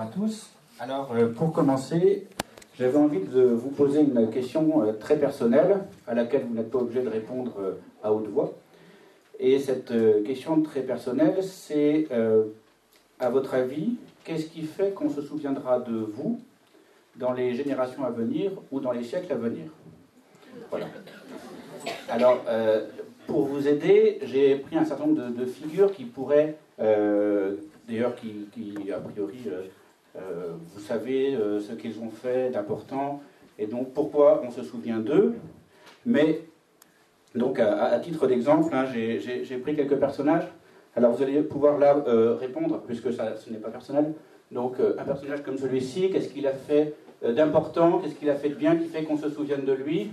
à tous. Alors, pour commencer, j'avais envie de vous poser une question très personnelle à laquelle vous n'êtes pas obligé de répondre à haute voix. Et cette question très personnelle, c'est, à votre avis, qu'est-ce qui fait qu'on se souviendra de vous dans les générations à venir ou dans les siècles à venir? Voilà. Alors, pour vous aider, j'ai pris un certain nombre de figures qui pourraient, d'ailleurs, qui a priori, vous savez ce qu'ils ont fait d'important, et donc pourquoi on se souvient d'eux. Mais, donc, à titre d'exemple, hein, j'ai pris quelques personnages. Alors, vous allez pouvoir là répondre, puisque ce n'est pas personnel. Donc, un personnage comme celui-ci, qu'est-ce qu'il a fait d'important, qu'est-ce qu'il a fait de bien, qui fait qu'on se souvienne de lui?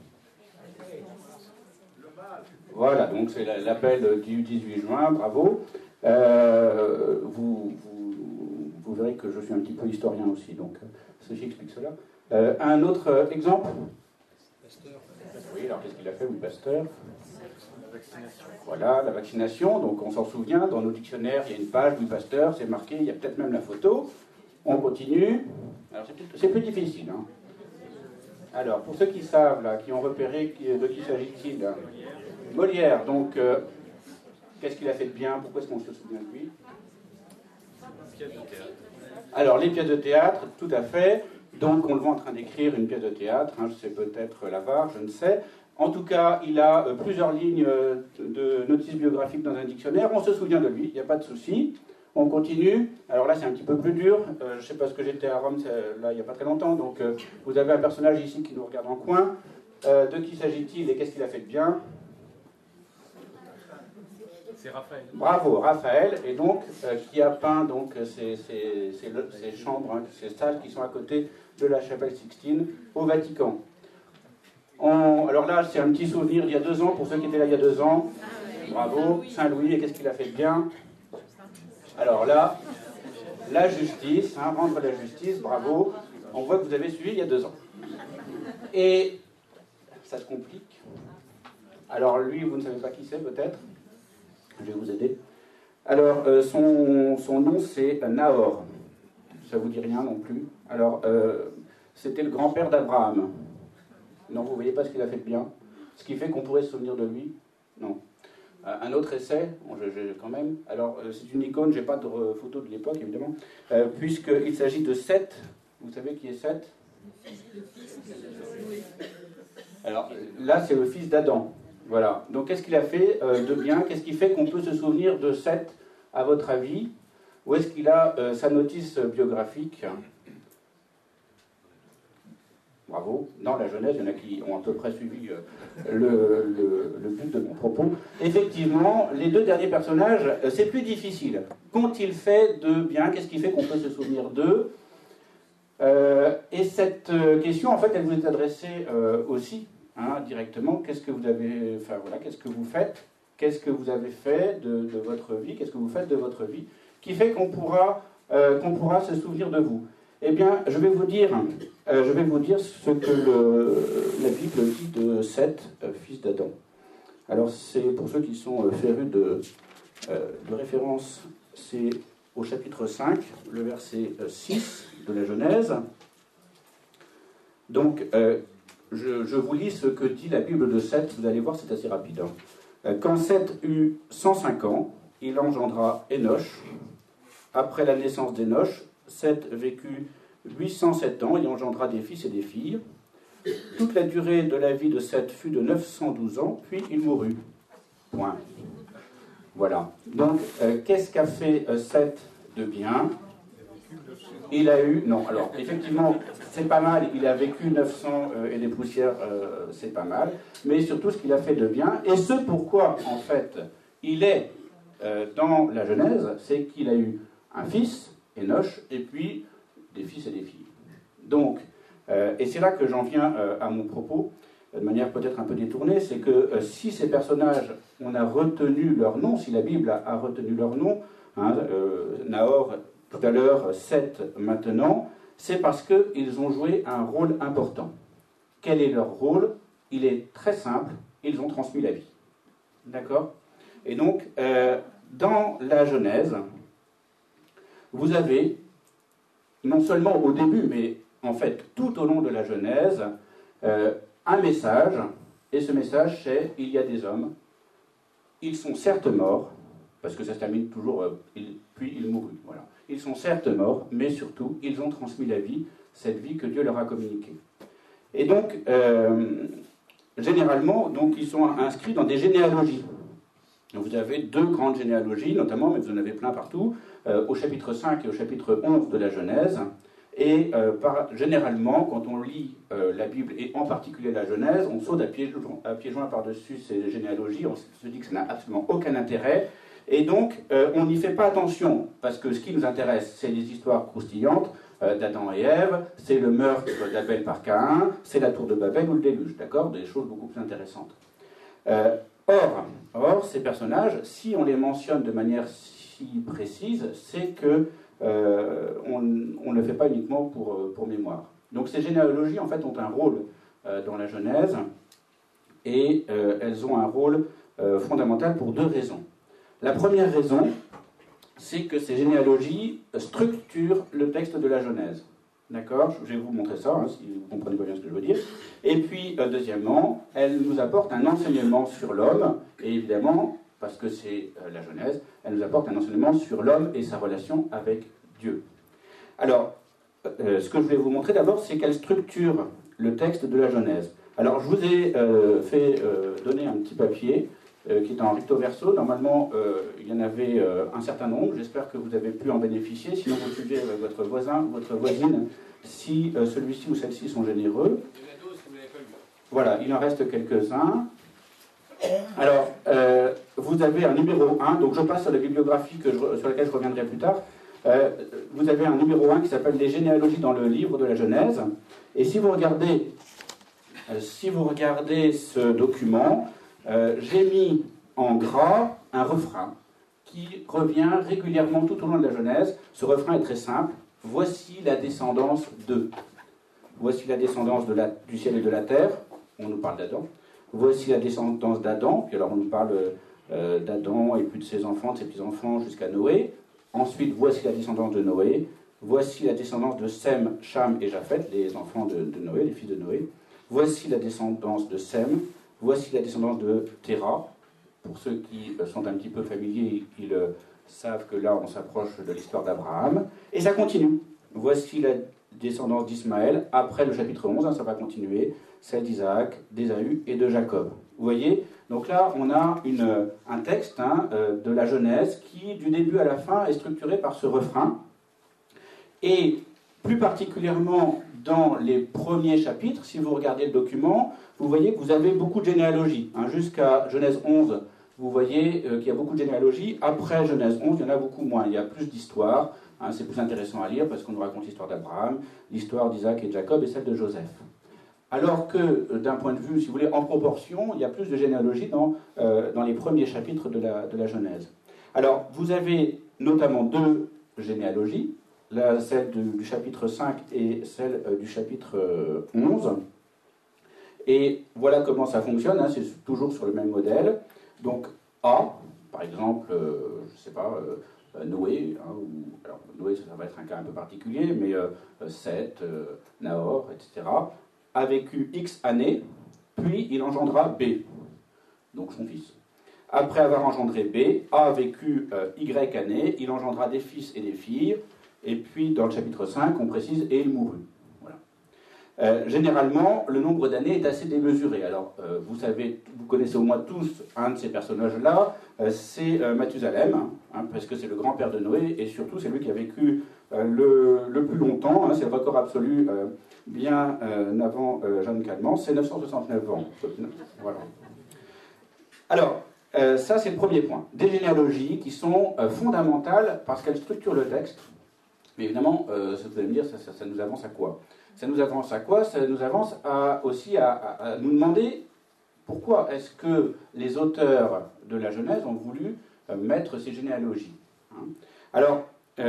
Voilà, donc c'est l'appel du 18 juin, bravo. Vous verrez que je suis un petit peu historien aussi, donc ceci explique cela. Un autre exemple? Pasteur. Oui, alors qu'est-ce qu'il a fait, Louis Pasteur? La vaccination. Voilà, la vaccination, donc on s'en souvient, dans nos dictionnaires, il y a une page, Louis Pasteur, c'est marqué, il y a peut-être même la photo. On continue. Alors c'est plus difficile, hein. Alors, pour ceux qui savent, là, qui ont repéré de qui s'agit-il? Molière, donc, qu'est-ce qu'il a fait de bien? Pourquoi est-ce qu'on se souvient de lui? Pièce de théâtre. Alors, les pièces de théâtre, tout à fait. Donc, on le voit en train d'écrire une pièce de théâtre, hein, c'est peut-être l'avare, je ne sais. En tout cas, il a plusieurs lignes de notices biographiques dans un dictionnaire. On se souvient de lui, il n'y a pas de souci. On continue. Alors là, c'est un petit peu plus dur. Je ne sais pas ce que j'étais à Rome, là, il n'y a pas très longtemps. Donc, vous avez un personnage ici qui nous regarde en coin. De qui s'agit-il et qu'est-ce qu'il a fait de bien? C'est Raphaël. Bravo, Raphaël, et donc qui a peint donc, ces chambres, hein, ces salles qui sont à côté de la chapelle Sixtine au Vatican. Alors là, c'est un petit souvenir d'il y a 2 ans, pour ceux qui étaient là il y a 2 ans. Bravo, Saint-Louis, et qu'est-ce qu'il a fait de bien? Alors là, la justice, hein, rendre la justice, bravo. On voit que vous avez suivi il y a 2 ans. Et ça se complique. Alors lui, vous ne savez pas qui c'est peut-être? Je vais vous aider. Alors, son nom, c'est Nahor. Ça vous dit rien non plus. Alors, c'était le grand-père d'Abraham. Non, vous ne voyez pas ce qu'il a fait de bien? Ce qui fait qu'on pourrait se souvenir de lui? Non. Un autre essai, bon, quand même. Alors, c'est une icône, je n'ai pas de photo de l'époque, évidemment, puisqu'il s'agit de Seth. Vous savez qui est Seth? Alors, là, c'est le fils d'Adam. Voilà. Donc, qu'est-ce qu'il a fait de bien? Qu'est-ce qui fait qu'on peut se souvenir de Seth, à votre avis? Où est-ce qu'il a sa notice biographique? Bravo. Dans la Genèse, il y en a qui ont à peu près suivi le but de mon propos. Effectivement, les 2 derniers personnages, c'est plus difficile. Qu'ont-ils fait de bien? Qu'est-ce qui fait qu'on peut se souvenir d'eux? Et cette question, en fait, elle vous est adressée aussi. Hein, directement, qu'est-ce que vous avez, enfin voilà, qu'est-ce que vous faites, qu'est-ce que vous avez fait de votre vie, qu'est-ce que vous faites de votre vie, qui fait qu'on pourra se souvenir de vous. Eh bien, je vais vous dire ce que la Bible dit de Seth, fils d'Adam. Alors, c'est pour ceux qui sont férus de référence, c'est au chapitre 5, le verset 6 de la Genèse. Donc, je vous lis ce que dit la Bible de Seth, vous allez voir, c'est assez rapide. Quand Seth eut 105 ans, il engendra Énoch. Après la naissance d'Énoch, Seth vécut 807 ans et engendra des fils et des filles. Toute la durée de la vie de Seth fut de 912 ans, puis il mourut. Point. Voilà. Donc, qu'est-ce qu'a fait Seth de bien? Il a eu... Non, alors, effectivement, c'est pas mal. Il a vécu 900 et des poussières, c'est pas mal. Mais surtout, ce qu'il a fait de bien, et ce pourquoi, en fait, il est dans la Genèse, c'est qu'il a eu un fils, Énoch, et puis des fils et des filles. Donc, et c'est là que j'en viens à mon propos, de manière peut-être un peu détournée, c'est que si ces personnages, on a retenu leur nom, si la Bible a retenu leur nom, hein, Nahor tout à l'heure, Seth maintenant, c'est parce qu'ils ont joué un rôle important. Quel est leur rôle? Il est très simple, ils ont transmis la vie. D'accord? Et donc, dans la Genèse, vous avez non seulement au début, mais en fait tout au long de la Genèse, un message, et ce message c'est « il y a des hommes, ils sont certes morts », parce que ça se termine toujours « puis ils moururent ». Voilà. Ils sont certes morts, mais surtout, ils ont transmis la vie, cette vie que Dieu leur a communiquée. Et donc, généralement, donc, ils sont inscrits dans des généalogies. Donc, vous avez 2 grandes généalogies, notamment, mais vous en avez plein partout, au chapitre 5 et au chapitre 11 de la Genèse. Et généralement, quand on lit la Bible, et en particulier la Genèse, on saute à pieds joints par-dessus ces généalogies, on se dit que ça n'a absolument aucun intérêt. Et donc, on n'y fait pas attention, parce que ce qui nous intéresse, c'est les histoires croustillantes d'Adam et Ève, c'est le meurtre d'Abel par Caïn, c'est la tour de Babel ou le déluge, d'accord? Des choses beaucoup plus intéressantes. Or, ces personnages, si on les mentionne de manière si précise, c'est que on ne le fait pas uniquement pour mémoire. Donc ces généalogies, en fait, ont un rôle dans la Genèse, et elles ont un rôle fondamental pour 2 raisons. La première raison, c'est que ces généalogies structurent le texte de la Genèse. D'accord? Je vais vous montrer ça, hein, si vous comprenez pas bien ce que je veux dire. Et puis, deuxièmement, elles nous apportent un enseignement sur l'homme, et évidemment, parce que c'est la Genèse, elle nous apporte un enseignement sur l'homme et sa relation avec Dieu. Alors, ce que je voulais vous montrer d'abord, c'est qu'elle structure le texte de la Genèse. Alors, je vous ai fait donner un petit papier qui est en recto verso. Normalement, il y en avait un certain nombre. J'espère que vous avez pu en bénéficier. Sinon, vous suivez votre voisin, votre voisine, si celui-ci ou celle-ci sont généreux. Voilà, il en reste quelques-uns. Alors, vous avez un numéro 1, donc je passe sur la bibliographie sur laquelle je reviendrai plus tard. Vous avez un numéro 1 qui s'appelle « Les généalogies dans le livre de la Genèse ». Et si vous regardez ce document, j'ai mis en gras un refrain qui revient régulièrement tout au long de la Genèse. Ce refrain est très simple. « Voici la descendance de ». Voici la descendance du ciel et de la terre. On nous parle d'Adam. Voici la descendance d'Adam. Puis alors on nous parle d'Adam et puis de ses enfants, de ses petits-enfants jusqu'à Noé. Ensuite, voici la descendance de Noé. Voici la descendance de Sem, Cham et Japheth, les enfants de Noé, les fils de Noé. Voici la descendance de Sem. Voici la descendance de Terah. Pour ceux qui sont un petit peu familiers, ils savent que là, on s'approche de l'histoire d'Abraham. Et ça continue. Voici la descendance d'Ismaël. Après le chapitre 11, ça va continuer. Celle d'Isaac, d'Ésaü et de Jacob. Vous voyez? Donc là, on a un texte de la Genèse qui, du début à la fin, est structuré par ce refrain. Et plus particulièrement dans les premiers chapitres, si vous regardez le document, vous voyez que vous avez beaucoup de généalogies. Jusqu'à Genèse 11, vous voyez qu'il y a beaucoup de généalogies. Après Genèse 11, il y en a beaucoup moins. Il y a plus d'histoires. C'est plus intéressant à lire parce qu'on nous raconte l'histoire d'Abraham, l'histoire d'Isaac et de Jacob et celle de Joseph. Alors que, d'un point de vue, si vous voulez, en proportion, il y a plus de généalogies dans les premiers chapitres de la Genèse. Alors, vous avez notamment 2 généalogies, celle du chapitre 5 et celle du chapitre 11. Et voilà comment ça fonctionne, c'est toujours sur le même modèle. Donc, A, par exemple, je ne sais pas, Noé, alors Noé, ça va être un cas un peu particulier, mais Seth, Nahor, etc., a vécu X années, puis il engendra B, donc son fils. Après avoir engendré B, A a vécu Y années, il engendra des fils et des filles, et puis dans le chapitre 5, on précise « et il mourut ». Voilà. Généralement, le nombre d'années est assez démesuré. Alors, vous connaissez au moins tous un de ces personnages-là, c'est Mathusalem, parce que c'est le grand-père de Noé, et surtout c'est lui qui a vécu le plus longtemps, c'est le record absolu bien avant Jeanne Calment, c'est 969 ans. Voilà. Alors, ça c'est le premier point. Des généalogies qui sont fondamentales parce qu'elles structurent le texte. Mais évidemment, vous allez me dire, ça nous avance à quoi? Ça nous avance à quoi? Ça nous avance aussi à nous demander pourquoi est-ce que les auteurs de la Genèse ont voulu mettre ces généalogies. Alors,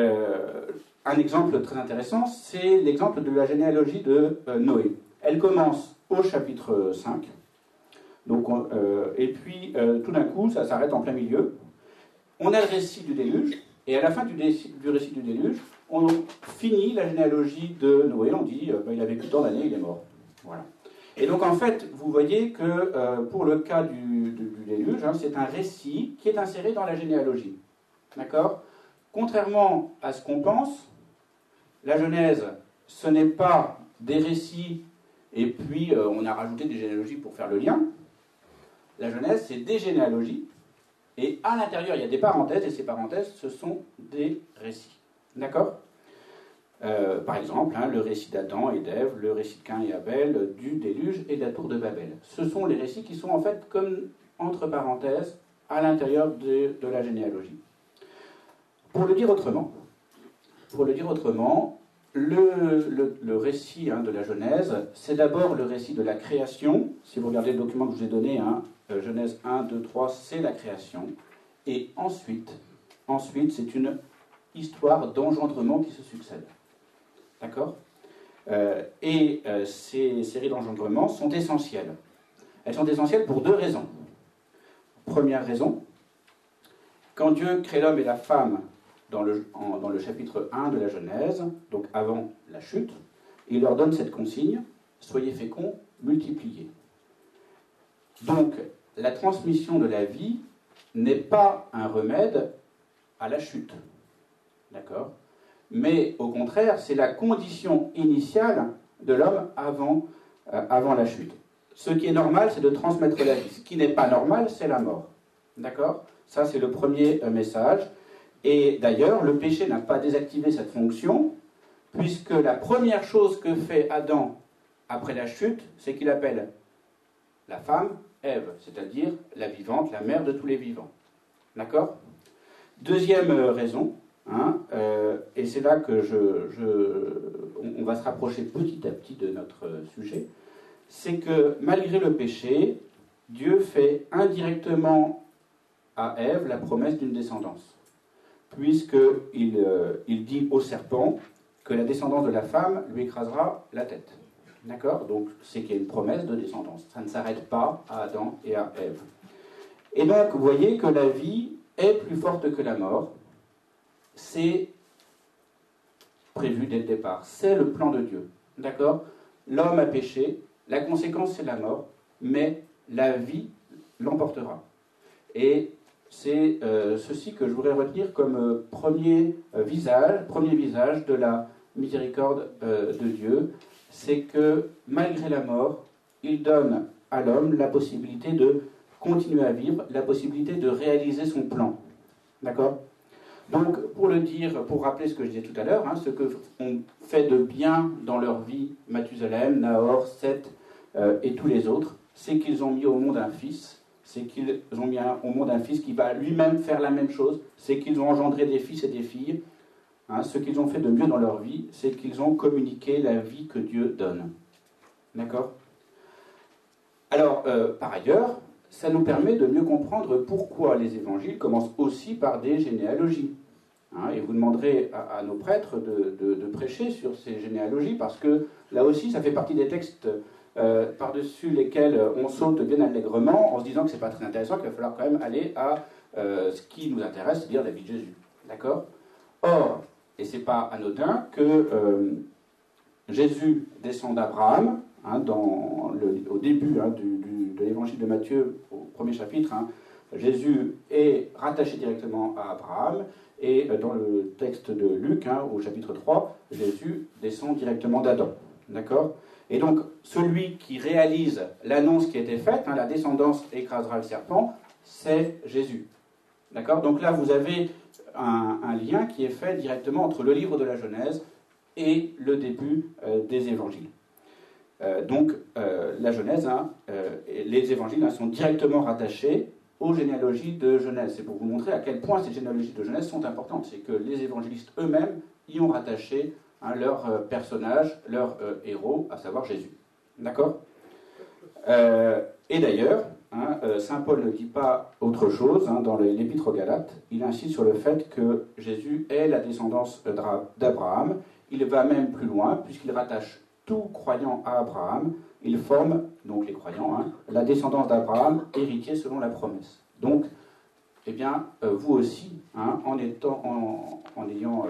un exemple très intéressant, c'est l'exemple de la généalogie de Noé. Elle commence au chapitre 5, donc, et puis tout d'un coup, ça s'arrête en plein milieu. On a le récit du déluge, et à la fin du récit du déluge, on finit la généalogie de Noé, on dit il a vécu tant d'années, il est mort. Voilà. Et donc en fait, vous voyez que pour le cas du déluge, c'est un récit qui est inséré dans la généalogie. D'accord ? Contrairement à ce qu'on pense, la Genèse, ce n'est pas des récits et puis on a rajouté des généalogies pour faire le lien. La Genèse, c'est des généalogies et à l'intérieur, il y a des parenthèses et ces parenthèses, ce sont des récits. D'accord ? Par exemple, le récit d'Adam et d'Ève, le récit de Caïn et Abel, du déluge et de la tour de Babel. Ce sont les récits qui sont en fait comme entre parenthèses à l'intérieur de la généalogie. Pour le dire autrement, le récit de la Genèse, c'est d'abord le récit de la création. Si vous regardez le document que je vous ai donné, Genèse 1, 2, 3, c'est la création. Et ensuite c'est une histoire d'engendrement qui se succède. D'accord ? Ces séries d'engendrements sont essentielles. Elles sont essentielles pour deux raisons. Première raison, quand Dieu crée l'homme et la femme dans le chapitre 1 de la Genèse, donc avant la chute, il leur donne cette consigne, soyez féconds, multipliez. Donc, la transmission de la vie n'est pas un remède à la chute. D'accord ? Mais au contraire, c'est la condition initiale de l'homme avant la chute. Ce qui est normal, c'est de transmettre la vie. Ce qui n'est pas normal, c'est la mort. D'accord ? Ça, c'est le premier message. Et d'ailleurs, le péché n'a pas désactivé cette fonction, puisque la première chose que fait Adam après la chute, c'est qu'il appelle la femme Ève, c'est-à-dire la vivante, la mère de tous les vivants. D'accord ? Deuxième raison, et c'est là que on va se rapprocher petit à petit de notre sujet, c'est que malgré le péché, Dieu fait indirectement à Ève la promesse d'une descendance, puisqu'il dit au serpent que la descendance de la femme lui écrasera la tête. D'accord ? Donc c'est qu'il y a une promesse de descendance. Ça ne s'arrête pas à Adam et à Ève. Et donc vous voyez que la vie est plus forte que la mort. C'est prévu dès le départ. C'est le plan de Dieu. D'accord ? L'homme a péché, la conséquence c'est la mort, mais la vie l'emportera. Et c'est ceci que je voudrais retenir comme premier visage de la miséricorde de Dieu, c'est que malgré la mort, il donne à l'homme la possibilité de continuer à vivre, la possibilité de réaliser son plan. D'accord ? Donc, pour rappeler ce que je disais tout à l'heure, ce qu'on fait de bien dans leur vie, Mathusalem, Nahor, Seth et tous les autres, c'est qu'ils ont mis au monde un fils, c'est qu'ils ont mis au monde un fils qui va lui-même faire la même chose, c'est qu'ils ont engendré des fils et des filles. Ce qu'ils ont fait de mieux dans leur vie, c'est qu'ils ont communiqué la vie que Dieu donne. D'accord ? Alors, par ailleurs, ça nous permet de mieux comprendre pourquoi les évangiles commencent aussi par des généalogies. Et vous demanderez à nos prêtres de prêcher sur ces généalogies, parce que là aussi, ça fait partie des textes par-dessus lesquels on saute bien allègrement, en se disant que c'est pas très intéressant, qu'il va falloir quand même aller à ce qui nous intéresse, c'est-à-dire la vie de Jésus. D'accord ? Or, et c'est pas anodin, que Jésus descend d'Abraham, au début de l'évangile de Matthieu, au premier chapitre, Jésus est rattaché directement à Abraham, et dans le texte de Luc, au chapitre 3, Jésus descend directement d'Adam. D'accord ? Et donc, celui qui réalise l'annonce qui a été faite, la descendance écrasera le serpent, c'est Jésus. D'accord ? Donc là, vous avez un lien qui est fait directement entre le livre de la Genèse et le début des évangiles. Donc, la Genèse, les évangiles sont directement rattachés aux généalogies de Genèse. C'est pour vous montrer à quel point ces généalogies de Genèse sont importantes. C'est que les évangélistes eux-mêmes y ont rattaché leur personnage, leur héros, à savoir Jésus. D'accord ? Et d'ailleurs, Saint Paul ne dit pas autre chose dans l'Épître aux Galates. Il insiste sur le fait que Jésus est la descendance d'Abraham. Il va même plus loin, puisqu'il rattache tout croyant à Abraham. Il forme, donc les croyants, la descendance d'Abraham, héritier selon la promesse. Donc, vous aussi, en ayant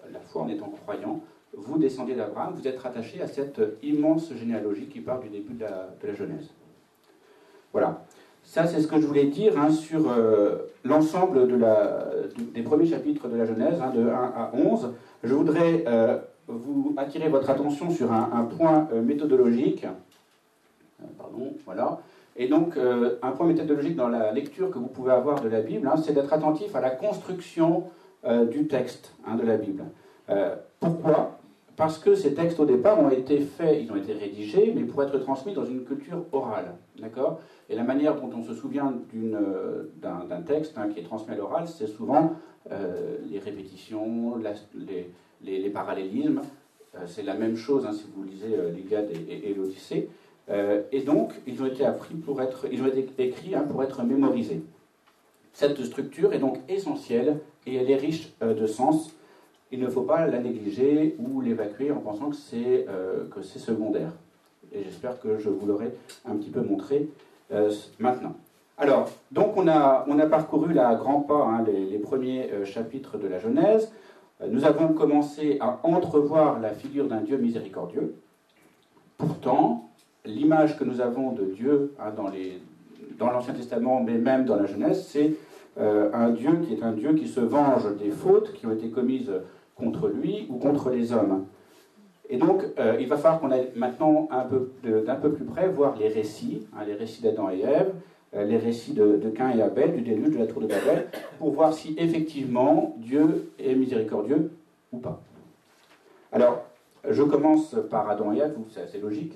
la foi, en étant croyant, vous descendez d'Abraham, vous êtes rattaché à cette immense généalogie qui part du début de la Genèse. Voilà. Ça, c'est ce que je voulais dire sur l'ensemble des premiers chapitres de la Genèse, de 1 à 11. Je voudrais vous attirer votre attention sur un point méthodologique. Pardon, voilà. Et donc, un point méthodologique dans la lecture que vous pouvez avoir de la Bible, c'est d'être attentif à la construction du texte de la Bible. Pourquoi ? Parce que ces textes, au départ, ont été faits, ils ont été rédigés, mais pour être transmis dans une culture orale. D'accord ? Et la manière dont on se souvient d'un texte qui est transmis à l'oral, c'est souvent les répétitions, les parallélismes. C'est la même chose si vous lisez l'Iliade et l'Odyssée. Et donc, ils ont été écrits pour être mémorisés. Cette structure est donc essentielle et elle est riche de sens. Il ne faut pas la négliger ou l'évacuer en pensant que c'est secondaire. Et j'espère que je vous l'aurai un petit peu montré maintenant. Alors, donc on a parcouru à grands pas les premiers chapitres de la Genèse. Nous avons commencé à entrevoir la figure d'un Dieu miséricordieux. Pourtant, l'image que nous avons de Dieu dans l'Ancien Testament, mais même dans la Genèse, c'est un Dieu qui est un Dieu qui se venge des fautes qui ont été commises contre lui ou contre les hommes. Et donc, il va falloir qu'on aille maintenant d'un peu plus près voir les récits d'Adam et Ève, les récits de Caïn et Abel, du déluge, de la tour de Babel, pour voir si effectivement Dieu est miséricordieux ou pas. Alors, je commence par Adam et Ève, c'est assez logique.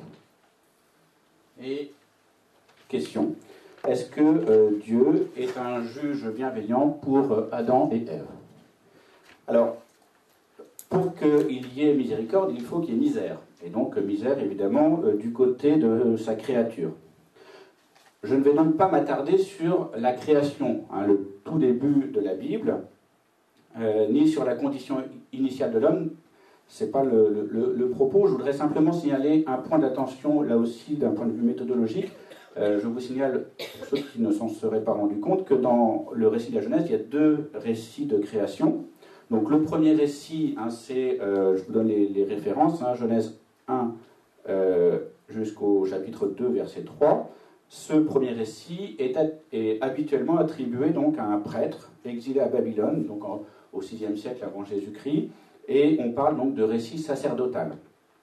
Et question, est-ce que Dieu est un juge bienveillant pour Adam et Ève ? Alors, pour qu'il y ait miséricorde, il faut qu'il y ait misère. Et donc, misère, évidemment, du côté de sa créature. Je ne vais donc pas m'attarder sur la création, le tout début de la Bible, ni sur la condition initiale de l'homme. Ce n'est pas le propos. Je voudrais simplement signaler un point d'attention, là aussi, d'un point de vue méthodologique. Je vous signale, pour ceux qui ne s'en seraient pas rendus compte, que dans le récit de la Genèse, il y a 2 récits de création. Donc le premier récit, c'est, je vous donne les références, Genèse 1 jusqu'au chapitre 2, verset 3. Ce premier récit est habituellement attribué donc à un prêtre exilé à Babylone, donc au VIe siècle avant Jésus-Christ, et on parle donc de récit sacerdotal.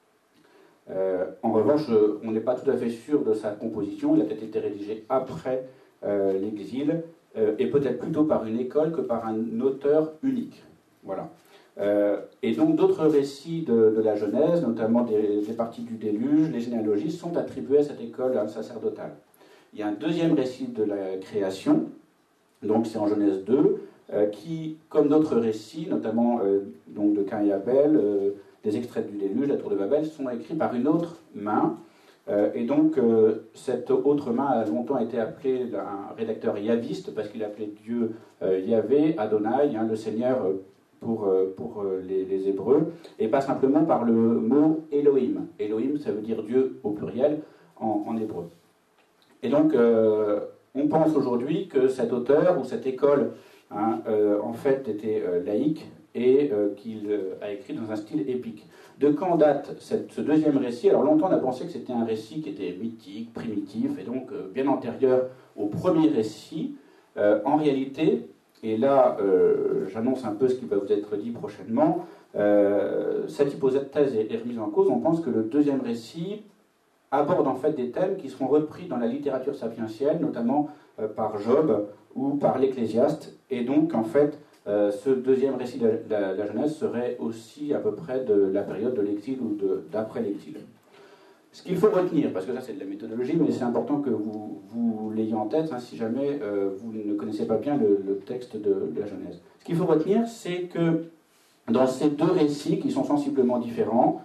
En revanche, on n'est pas tout à fait sûr de sa composition, il a peut-être été rédigé après l'exil, et peut-être plutôt par une école que par un auteur unique. Voilà. Et donc d'autres récits de la Genèse, notamment des parties du déluge, les généalogies, sont attribués à cette école sacerdotale. Il y a un deuxième récit de la création, donc c'est en Genèse 2, qui, comme d'autres récits, notamment donc de Caïn et Abel, des extraits du déluge, la tour de Babel, sont écrits par une autre main. Et donc cette autre main a longtemps été appelée un rédacteur yaviste, parce qu'il appelait Dieu Yahvé, Adonai, le Seigneur pour les Hébreux, et pas simplement par le mot Elohim. Elohim, ça veut dire Dieu au pluriel en hébreu. Et donc, on pense aujourd'hui que cet auteur ou cette école, en fait, était laïque et qu'il a écrit dans un style épique. De quand date ce deuxième récit ? Alors longtemps, on a pensé que c'était un récit qui était mythique, primitif, et donc bien antérieur au premier récit. En réalité, et là, j'annonce un peu ce qui va vous être dit prochainement, cette hypothèse est remise en cause. On pense que le deuxième récit aborde en fait des thèmes qui seront repris dans la littérature sapientielle, notamment par Job ou par l'Ecclésiaste. Et donc, en fait, ce deuxième récit de la Genèse serait aussi à peu près de la période de l'exil ou d'après l'exil. Ce qu'il faut retenir, parce que ça c'est de la méthodologie, mais c'est important que vous l'ayez en tête, si jamais vous ne connaissez pas bien le texte de la Genèse. Ce qu'il faut retenir, c'est que dans ces 2 récits, qui sont sensiblement différents,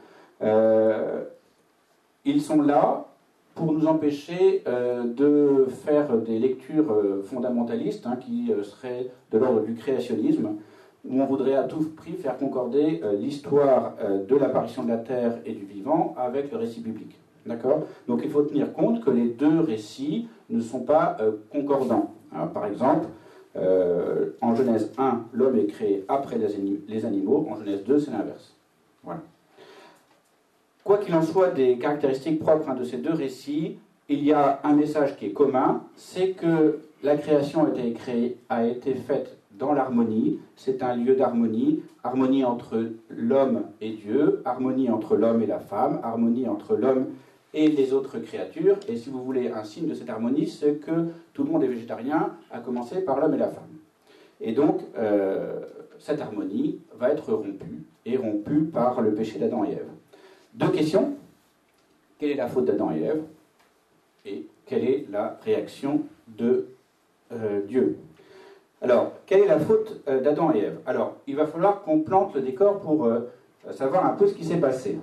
ils sont là pour nous empêcher de faire des lectures fondamentalistes qui seraient de l'ordre du créationnisme, où on voudrait à tout prix faire concorder l'histoire de l'apparition de la Terre et du vivant avec le récit biblique. D'accord ? Donc il faut tenir compte que les 2 récits ne sont pas concordants. Alors, par exemple, En Genèse 1, l'homme est créé après les animaux. En Genèse 2, c'est l'inverse. Voilà. Quoi qu'il en soit des caractéristiques propres de ces deux récits, il y a un message qui est commun, c'est que la création a été faite dans l'harmonie, c'est un lieu d'harmonie, harmonie entre l'homme et Dieu, harmonie entre l'homme et la femme, harmonie entre l'homme et les autres créatures, et si vous voulez un signe de cette harmonie, c'est que tout le monde est végétarien, à commencer par l'homme et la femme. Et donc, cette harmonie va être rompue par le péché d'Adam et Ève. Deux questions. Quelle est la faute d'Adam et Ève? Et quelle est la réaction de Dieu? Alors, quelle est la faute d'Adam et Ève? Alors, il va falloir qu'on plante le décor pour savoir un peu ce qui s'est passé.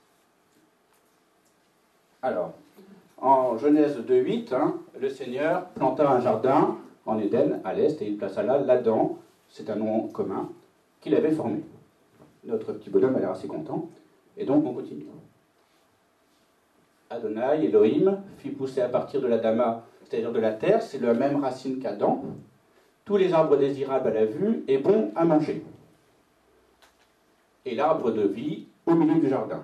Alors, en Genèse 2:8, le Seigneur planta un jardin en Éden, à l'est, et il plaça là l'Adam, c'est un nom commun, qu'il avait formé. Notre petit bonhomme a l'air assez content, et donc on continue. Adonai, Elohim, fit pousser à partir de l'Adama, c'est-à-dire de la terre, c'est la même racine qu'Adam, tous les arbres désirables à la vue et bons à manger. Et l'arbre de vie au milieu du jardin.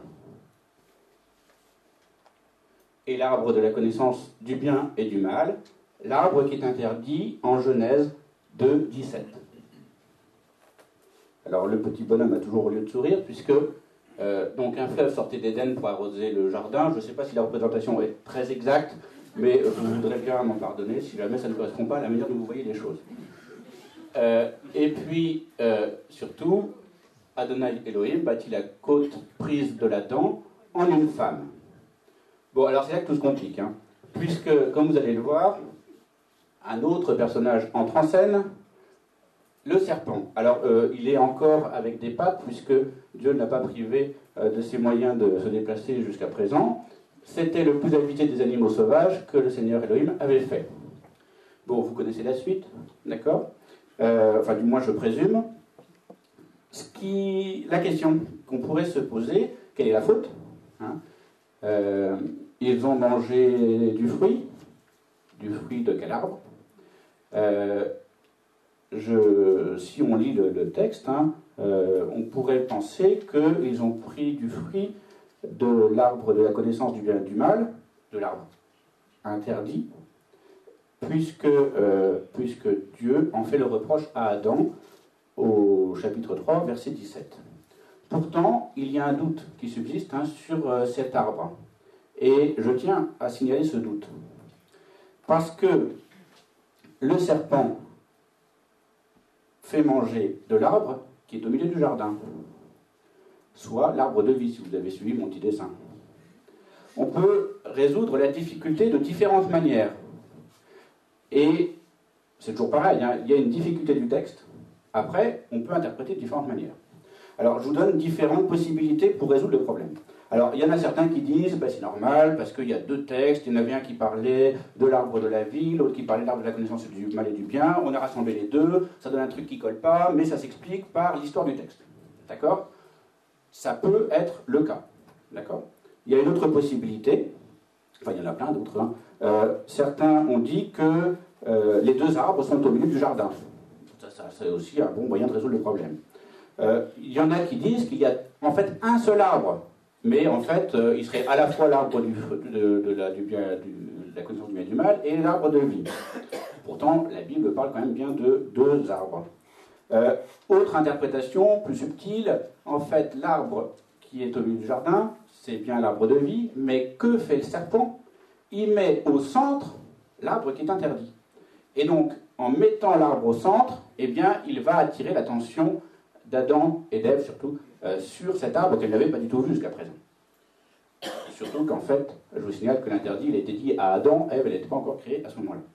Et l'arbre de la connaissance du bien et du mal, l'arbre qui est interdit en Genèse 2:17. Alors le petit bonhomme a toujours lieu de sourire, puisque donc un fleuve sortait d'Éden pour arroser le jardin. Je ne sais pas si la représentation est très exacte, mais je voudrais bien m'en pardonner si jamais ça ne correspond pas à la manière dont vous voyez les choses. Et puis, surtout, Adonai Elohim bâtit la côte prise de l'Adam en une femme. Bon, alors c'est là que tout se complique, puisque, comme vous allez le voir, un autre personnage entre en scène, le serpent. Alors, il est encore avec des pattes, puisque Dieu n'a pas privé de ses moyens de se déplacer jusqu'à présent. C'était le plus habité des animaux sauvages que le Seigneur Elohim avait fait. Bon, vous connaissez la suite, d'accord? Enfin, du moins, je présume. La question qu'on pourrait se poser, quelle est la faute? Ils ont mangé du fruit de quel arbre? Si on lit le texte, on pourrait penser qu'ils ont pris du fruit de l'arbre de la connaissance du bien et du mal, de l'arbre interdit, puisque Dieu en fait le reproche à Adam au chapitre 3, verset 17. Pourtant, il y a un doute qui subsiste sur cet arbre. Et je tiens à signaler ce doute. Parce que le serpent fait manger de l'arbre qui est au milieu du jardin, soit l'arbre de vie, si vous avez suivi mon petit dessin. On peut résoudre la difficulté de différentes manières. Et c'est toujours pareil, il y a une difficulté du texte. Après, on peut interpréter de différentes manières. Alors, je vous donne différentes possibilités pour résoudre le problème. Alors, il y en a certains qui disent, c'est normal, parce qu'il y a deux textes, il y en avait un qui parlait de l'arbre de la vie, l'autre qui parlait de l'arbre de la connaissance du mal et du bien, on a rassemblé les deux, ça donne un truc qui ne colle pas, mais ça s'explique par l'histoire du texte. D'accord? Ça peut être le cas. D'accord? Il y a une autre possibilité, enfin il y en a plein d'autres, certains ont dit que les deux arbres sont au milieu du jardin. Ça c'est aussi un bon moyen de résoudre le problème. Il y en a qui disent qu'il y a en fait un seul arbre, mais en fait il serait à la fois l'arbre de la connaissance du bien et du mal et l'arbre de vie. Pourtant la Bible parle quand même bien de deux arbres. Autre interprétation plus subtile, en fait l'arbre qui est au milieu du jardin, c'est bien l'arbre de vie, mais que fait le serpent? Il met au centre l'arbre qui est interdit. Et donc, en mettant l'arbre au centre, eh bien, il va attirer l'attention d'Adam et d'Ève, surtout, sur cet arbre qu'elle n'avait pas du tout vu jusqu'à présent. Surtout qu'en fait, je vous signale que l'interdit, il a été dit à Adam, Ève, elle n'était pas encore créée à ce moment-là.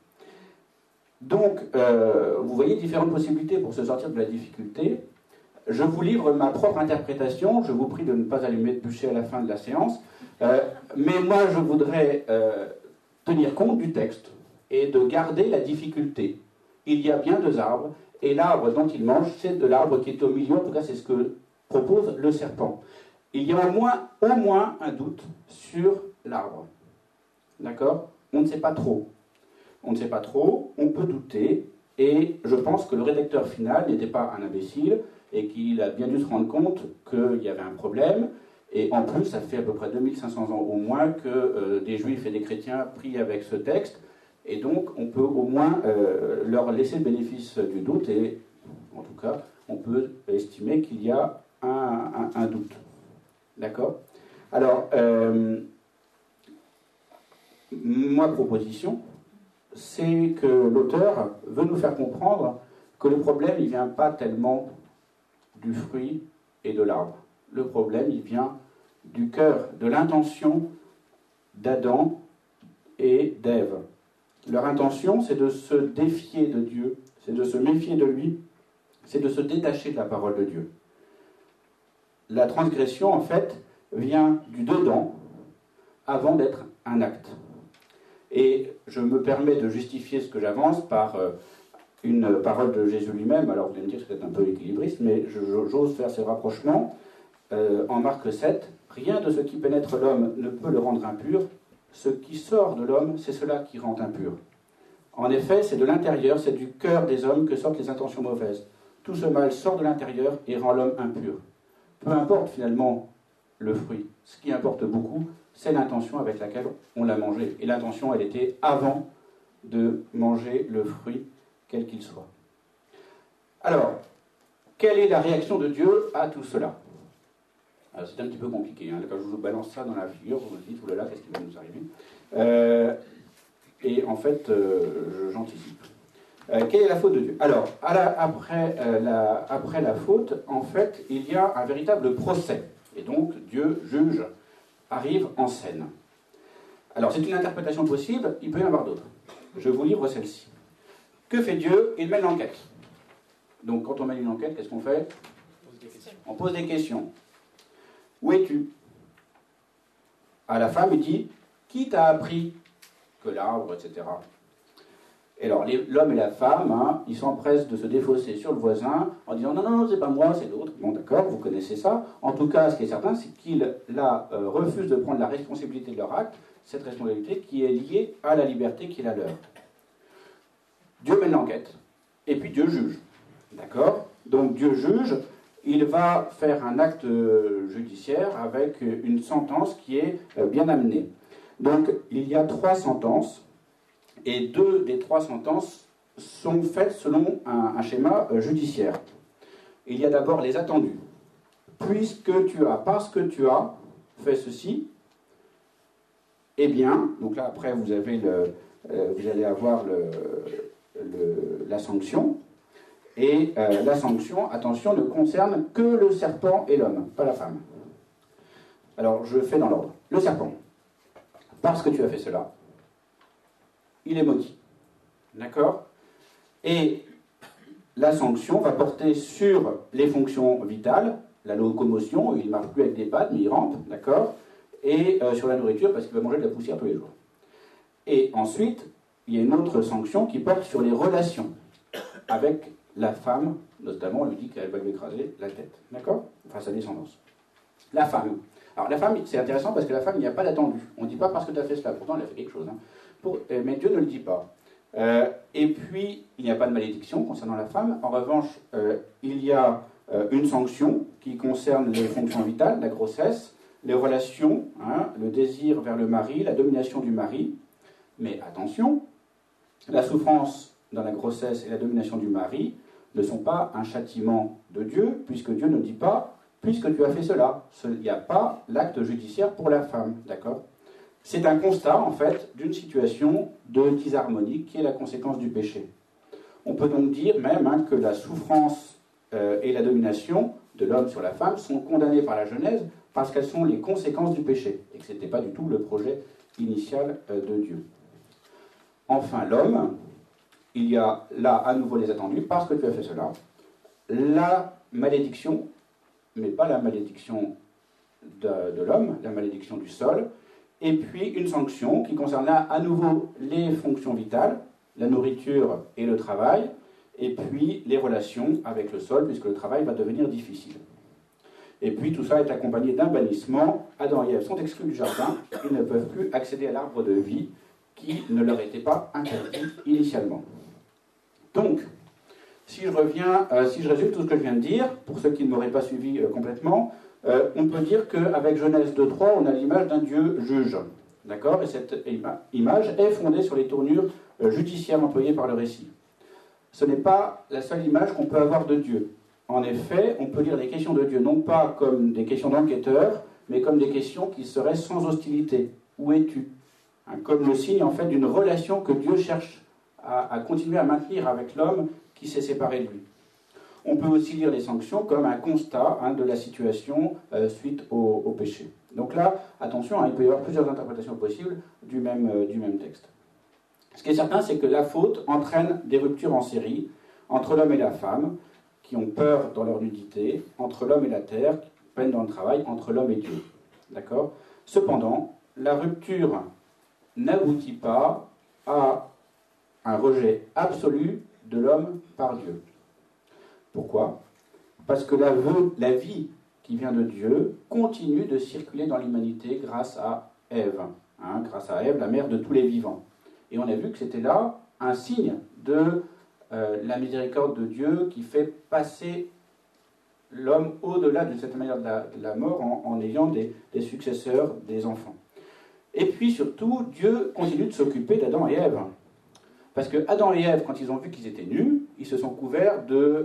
Donc, vous voyez différentes possibilités pour se sortir de la difficulté. Je vous livre ma propre interprétation, je vous prie de ne pas allumer de bûcher à la fin de la séance, mais moi je voudrais tenir compte du texte et de garder la difficulté. Il y a bien deux arbres, et l'arbre dont il mange, c'est de l'arbre qui est au milieu, en tout cas c'est ce que propose le serpent. Il y a au moins un doute sur l'arbre. D'accord? On ne sait pas trop. On ne sait pas trop, on peut douter, Et je pense que le rédacteur final n'était pas un imbécile et qu'il a bien dû se rendre compte qu'il y avait un problème. Et en plus, ça fait à peu près 2500 ans au moins que des juifs et des chrétiens prient avec ce texte. Et donc, on peut au moins leur laisser le bénéfice du doute. Et en tout cas, on peut estimer qu'il y a un doute. D'accord ? Alors, ma proposition, c'est que l'auteur veut nous faire comprendre que le problème, il ne vient pas tellement du fruit et de l'arbre. Le problème, il vient du cœur, de l'intention d'Adam et d'Ève. Leur intention, c'est de se défier de Dieu, c'est de se méfier de lui, c'est de se détacher de la parole de Dieu. La transgression, en fait, vient du dedans avant d'être un acte. Et je me permets de justifier ce que j'avance par une parole de Jésus lui-même. Alors vous allez me dire que c'est peut-être un peu équilibriste, mais j'ose faire ce rapprochement. En Marc 7, rien de ce qui pénètre l'homme ne peut le rendre impur. Ce qui sort de l'homme, c'est cela qui rend impur. En effet, c'est de l'intérieur, c'est du cœur des hommes que sortent les intentions mauvaises. Tout ce mal sort de l'intérieur et rend l'homme impur. Peu importe finalement le fruit. Ce qui importe beaucoup, c'est l'intention avec laquelle on l'a mangé. Et l'intention, elle était avant de manger le fruit, quel qu'il soit. Alors, quelle est la réaction de Dieu à tout cela ? Alors, c'est un petit peu compliqué. Quand je vous balance ça dans la figure, vous vous dites, oulala, qu'est-ce qui va nous arriver ? Et en fait, j'anticipe. Quelle est la faute de Dieu ? Alors, après la faute, en fait, il y a un véritable procès. Et donc, Dieu juge, arrive en scène. Alors, c'est une interprétation possible, il peut y en avoir d'autres. Je vous livre celle-ci. Que fait Dieu ? Il mène l'enquête. Donc, quand on mène une enquête, qu'est-ce qu'on fait ? On pose des questions. Où es-tu ? À la femme, il dit, qui t'a appris que l'arbre, etc. Et alors, l'homme et la femme, ils s'empressent de se défausser sur le voisin en disant non, non, c'est pas moi, c'est l'autre. Bon, d'accord, vous connaissez ça. En tout cas, ce qui est certain, c'est qu'ils refusent de prendre la responsabilité de leur acte, cette responsabilité qui est liée à la liberté qui est la leur. Dieu mène l'enquête, et puis Dieu juge. D'accord ? Donc Dieu juge, il va faire un acte judiciaire avec une sentence qui est bien amenée. Donc, il y a 3 sentences. Et 2 des 3 sentences sont faites selon un schéma judiciaire. Il y a d'abord les attendus. Puisque tu as, parce que tu as fait ceci, eh bien, donc là après vous allez avoir la sanction. Et la sanction, attention, ne concerne que le serpent et l'homme, pas la femme. Alors je fais dans l'ordre. Le serpent, parce que tu as fait cela, il est maudit. D'accord ? Et la sanction va porter sur les fonctions vitales, la locomotion, il ne marche plus avec des pattes, mais il rampe, d'accord ? Et sur la nourriture, parce qu'il va manger de la poussière tous les jours. Et ensuite, il y a une autre sanction qui porte sur les relations avec la femme, notamment, on lui dit qu'elle va lui écraser la tête, d'accord ? Enfin, sa descendance. La femme. Alors la femme, c'est intéressant parce que la femme, il n'y a pas d'attendu. On ne dit pas parce que tu as fait cela, pourtant elle a fait quelque chose. Mais Dieu ne le dit pas. Et puis, il n'y a pas de malédiction concernant la femme. En revanche, il y a une sanction qui concerne les fonctions vitales, la grossesse, les relations, le désir vers le mari, la domination du mari. Mais attention, la souffrance dans la grossesse et la domination du mari ne sont pas un châtiment de Dieu, puisque Dieu ne dit pas « puisque tu as fait cela ». Il n'y a pas l'acte judiciaire pour la femme, d'accord ? C'est un constat, en fait, d'une situation de disharmonie qui est la conséquence du péché. On peut donc dire même que la souffrance et la domination de l'homme sur la femme sont condamnées par la Genèse parce qu'elles sont les conséquences du péché, et que ce n'était pas du tout le projet initial de Dieu. Enfin, l'homme, il y a là à nouveau les attendus, parce que tu as fait cela, la malédiction, mais pas la malédiction de l'homme, la malédiction du sol, et puis une sanction qui concerne là à nouveau les fonctions vitales, la nourriture et le travail, et puis les relations avec le sol, puisque le travail va devenir difficile. Et puis tout ça est accompagné d'un bannissement. Adam et Ève sont exclus du jardin, ils ne peuvent plus accéder à l'arbre de vie qui ne leur était pas interdit initialement. Donc, si je résume tout ce que je viens de dire, pour ceux qui ne m'auraient pas suivi complètement, on peut dire qu'avec Genèse 2.3, on a l'image d'un Dieu juge. D'accord? Et cette image est fondée sur les tournures judiciaires employées par le récit. Ce n'est pas la seule image qu'on peut avoir de Dieu. En effet, on peut lire les questions de Dieu non pas comme des questions d'enquêteur, mais comme des questions qui seraient sans hostilité. Où es-tu? Comme le signe en fait d'une relation que Dieu cherche à continuer à maintenir avec l'homme qui s'est séparé de lui. On peut aussi lire les sanctions comme un constat de la situation suite au péché. Donc là, attention, il peut y avoir plusieurs interprétations possibles du même texte. Ce qui est certain, c'est que la faute entraîne des ruptures en série entre l'homme et la femme, qui ont peur dans leur nudité, entre l'homme et la terre, qui peinent dans le travail, entre l'homme et Dieu. D'accord? Cependant, la rupture n'aboutit pas à un rejet absolu de l'homme par Dieu. Pourquoi? Parce que la vie qui vient de Dieu continue de circuler dans l'humanité grâce à Ève. Grâce à Ève, la mère de tous les vivants. Et on a vu que c'était là un signe de la miséricorde de Dieu qui fait passer l'homme au-delà de cette manière de la mort en ayant des successeurs, des enfants. Et puis surtout, Dieu continue de s'occuper d'Adam et Ève. Parce que Adam et Ève, quand ils ont vu qu'ils étaient nus, ils se sont couverts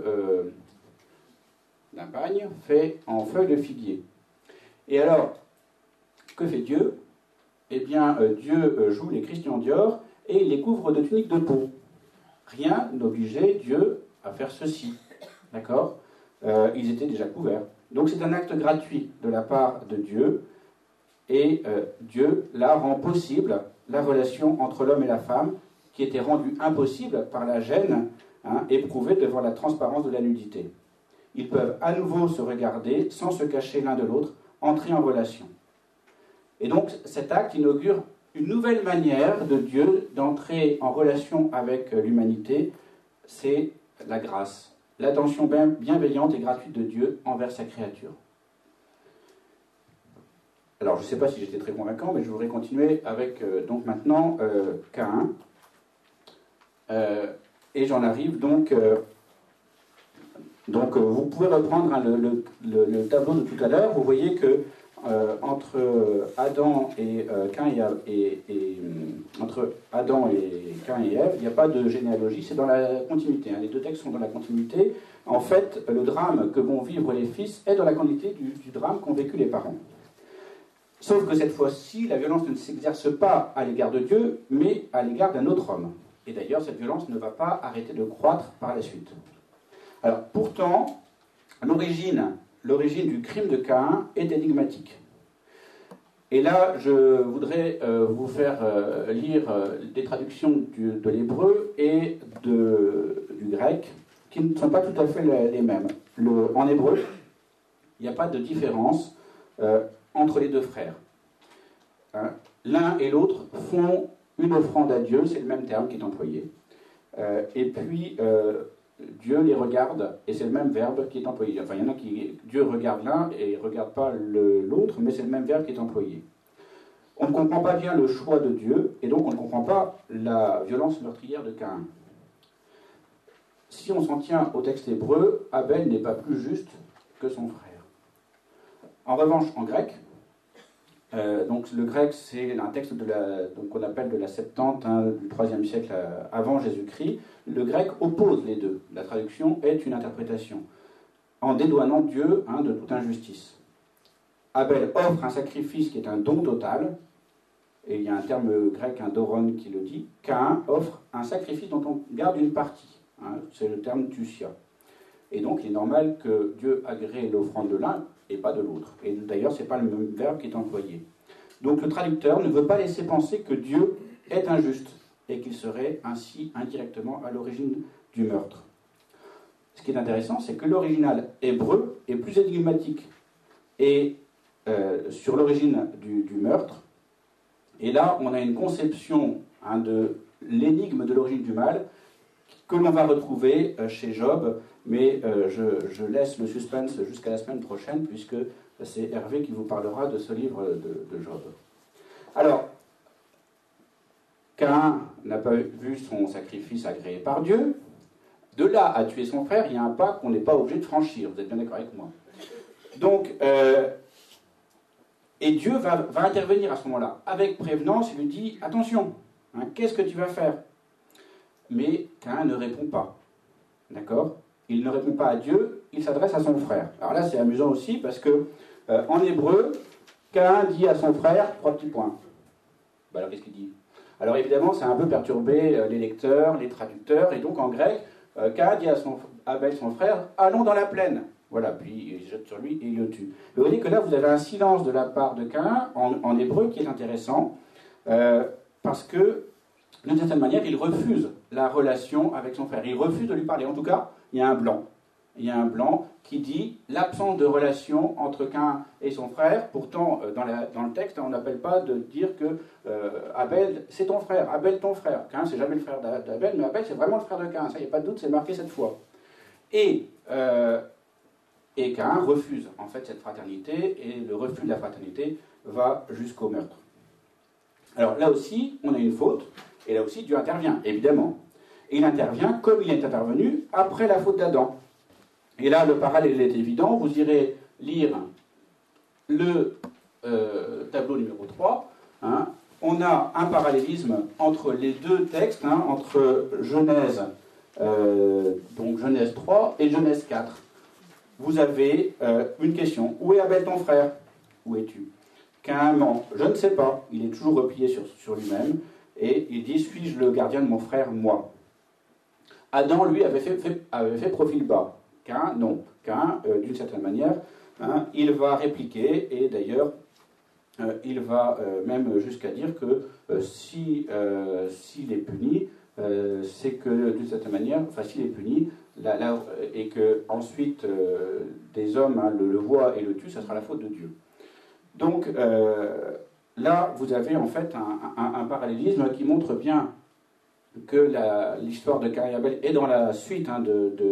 d'un pagne fait en feuilles de figuier. Et alors, que fait Dieu? Eh bien, Dieu joue les Christian Dior et il les couvre de tuniques de peau. Rien n'obligeait Dieu à faire ceci. D'accord? Ils étaient déjà couverts. Donc c'est un acte gratuit de la part de Dieu. Et Dieu, là, rend possible la relation entre l'homme et la femme, qui était rendue impossible par la gêne éprouvée devant la transparence de la nudité. Ils peuvent à nouveau se regarder, sans se cacher l'un de l'autre, entrer en relation. Et donc cet acte inaugure une nouvelle manière de Dieu d'entrer en relation avec l'humanité, c'est la grâce, l'attention bienveillante et gratuite de Dieu envers sa créature. Alors, je ne sais pas si j'étais très convaincant, mais je voudrais continuer avec, donc maintenant, Caïn. Et j'en arrive donc... vous pouvez reprendre le tableau de tout à l'heure. Vous voyez que entre Adam et Caïn entre Adam et Caïn et Ève, il n'y a pas de généalogie, c'est dans la continuité. Les deux textes sont dans la continuité. En fait, le drame que vont vivre les fils est dans la continuité du drame qu'ont vécu les parents. Sauf que cette fois-ci, la violence ne s'exerce pas à l'égard de Dieu, mais à l'égard d'un autre homme. Et d'ailleurs, cette violence ne va pas arrêter de croître par la suite. Alors, pourtant, l'origine du crime de Caïn est énigmatique. Et là, je voudrais vous faire lire des traductions de l'hébreu et du grec, qui ne sont pas tout à fait les mêmes. En hébreu, il n'y a pas de différence entre les deux frères. L'un et l'autre font une offrande à Dieu, c'est le même terme qui est employé. Et puis, Dieu les regarde, et c'est le même verbe qui est employé. Enfin, il y en a qui... Dieu regarde l'un et ne regarde pas l'autre, mais c'est le même verbe qui est employé. On ne comprend pas bien le choix de Dieu, et donc on ne comprend pas la violence meurtrière de Caïn. Si on s'en tient au texte hébreu, Abel n'est pas plus juste que son frère. En revanche, en grec, donc le grec c'est un texte qu'on appelle de la Septante, du IIIe siècle avant Jésus-Christ. Le grec oppose les deux. La traduction est une interprétation, en dédouanant Dieu de toute injustice. Abel offre un sacrifice qui est un don total, et il y a un terme grec, un doron, qui le dit. Caïn offre un sacrifice dont on garde une partie. C'est le terme tusia. Et donc il est normal que Dieu agrée l'offrande de l'un et pas de l'autre. Et d'ailleurs, ce n'est pas le même verbe qui est employé. Donc le traducteur ne veut pas laisser penser que Dieu est injuste et qu'il serait ainsi indirectement à l'origine du meurtre. Ce qui est intéressant, c'est que l'original hébreu est plus énigmatique et sur l'origine du meurtre. Et là, on a une conception de l'énigme de l'origine du mal que l'on va retrouver chez Job, mais je laisse le suspense jusqu'à la semaine prochaine, puisque c'est Hervé qui vous parlera de ce livre de Job. Alors, Caïn n'a pas vu son sacrifice agréé par Dieu, de là à tuer son frère, il y a un pas qu'on n'est pas obligé de franchir. Vous êtes bien d'accord avec moi? Donc, et Dieu va intervenir à ce moment-là. Avec prévenance, il lui dit, attention, hein, qu'est-ce que tu vas faire? Mais Caïn ne répond pas. D'accord? Il ne répond pas à Dieu, il s'adresse à son frère. Alors là, c'est amusant aussi parce que, en hébreu, Caïn dit à son frère, 3 petits points. Ben alors, qu'est-ce qu'il dit? Alors évidemment, ça a un peu perturbé les lecteurs, les traducteurs, et donc en grec, Caïn dit à Abel, son frère, allons dans la plaine. Voilà, puis il jette sur lui et il le tue. Vous voyez que là, vous avez un silence de la part de Caïn en hébreu qui est intéressant, parce que, d'une certaine manière, il refuse la relation avec son frère. Il refuse de lui parler. En tout cas, il y a un blanc. Il y a un blanc qui dit l'absence de relation entre Caïn et son frère. Pourtant, dans le texte, on n'appelle pas de dire que Abel, c'est ton frère, Abel, ton frère. Caïn, c'est jamais le frère d'Abel, mais Abel, c'est vraiment le frère de Caïn. Ça, il n'y a pas de doute, c'est marqué cette fois. Et Caïn refuse, en fait, cette fraternité, et le refus de la fraternité va jusqu'au meurtre. Alors là aussi, on a une faute, et là aussi, Dieu intervient, évidemment. Et il intervient comme il est intervenu après la faute d'Adam. Et là, le parallèle est évident. Vous irez lire le tableau numéro 3. Hein. On a un parallélisme entre les deux textes, hein, entre Genèse, donc Genèse 3 et Genèse 4. Vous avez une question. Où est Abel ton frère? Où es-tu? Caïn ment. Je ne sais pas. Il est toujours replié sur lui-même. Et il dit, suis-je le gardien de mon frère, moi? Adam, lui, avait fait profil bas. Caïn, non. Caïn, d'une certaine manière, hein, il va répliquer, et d'ailleurs, il va même jusqu'à dire que s'il est puni, c'est que, d'une certaine manière, enfin, s'il est puni, et que ensuite des hommes hein, le voient et le tuent, ça sera la faute de Dieu. Donc, là, vous avez en fait un parallélisme qui montre bien que l'histoire de Caïn et Abel est dans la suite hein,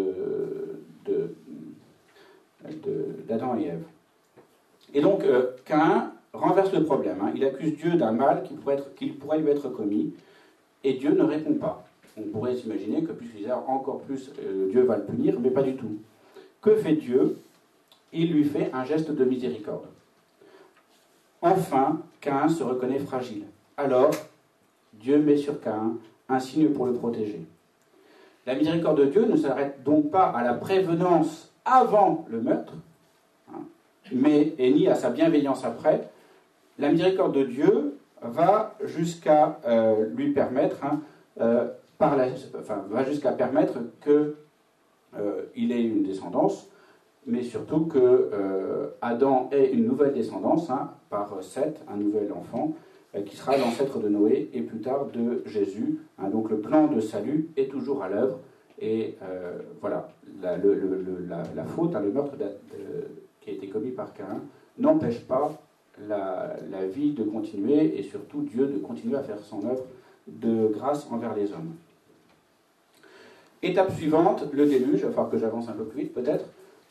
d'Adam et Ève. Et donc, Caïn renverse le problème. Hein. Il accuse Dieu d'un mal qui pourrait lui être commis, et Dieu ne répond pas. On pourrait s'imaginer que puisqu'il a encore plus, Dieu va le punir, mais pas du tout. Que fait Dieu? Il lui fait un geste de miséricorde. Enfin, Caïn se reconnaît fragile. Alors, Dieu met sur Caïn un signe pour le protéger. La miséricorde de Dieu ne s'arrête donc pas à la prévenance avant le meurtre, hein, et ni à sa bienveillance après. La miséricorde de Dieu va jusqu'à lui permettre, hein, va jusqu'à permettre qu'il ait une descendance, mais surtout que Adam ait une nouvelle descendance, hein, par Seth, un nouvel enfant, qui sera l'ancêtre de Noé et plus tard de Jésus. Hein, donc le plan de salut est toujours à l'œuvre. Et voilà, la faute, hein, le meurtre qui a été commis par Caïn, n'empêche pas la vie de continuer, et surtout Dieu de continuer à faire son œuvre de grâce envers les hommes. Étape suivante, le déluge. Il va falloir que j'avance un peu plus vite peut-être.